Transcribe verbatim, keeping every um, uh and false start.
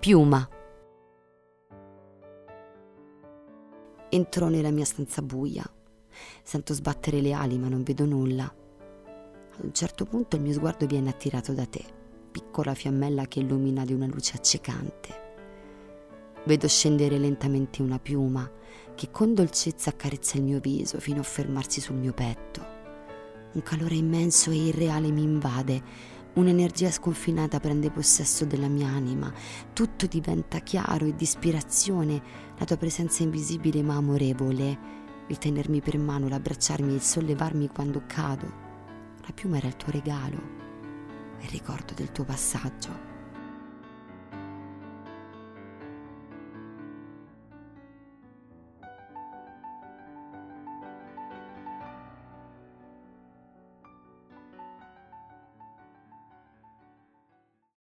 Piuma. Entro nella mia stanza buia. Sento sbattere le ali ma non vedo nulla. Ad un certo punto il mio sguardo viene attirato da te, piccola fiammella che illumina di una luce accecante. Vedo scendere lentamente una piuma che con dolcezza accarezza il mio viso fino a fermarsi sul mio petto. Un calore immenso e irreale mi invade, un'energia sconfinata prende possesso della mia anima, tutto diventa chiaro e di ispirazione, la tua presenza invisibile ma amorevole, il tenermi per mano, l'abbracciarmi e il sollevarmi quando cado. La piuma era il tuo regalo, il ricordo del tuo passaggio.